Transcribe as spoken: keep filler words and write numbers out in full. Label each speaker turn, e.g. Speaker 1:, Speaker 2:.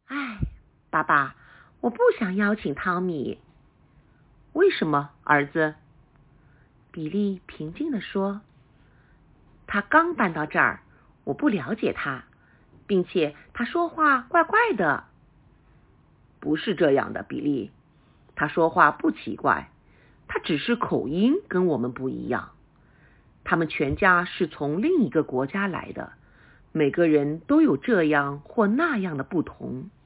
Speaker 1: 唉，爸爸，我不想邀请汤米。
Speaker 2: 为什么，儿子？
Speaker 1: 比利平静地说，他刚搬到这儿，我不了解他，并且他说话怪怪的。
Speaker 2: 不是这样的，比利，他说话不奇怪，他只是口音跟我们不一样。他们全家是从另一个国家来的，每个人都有这样或那样的不同。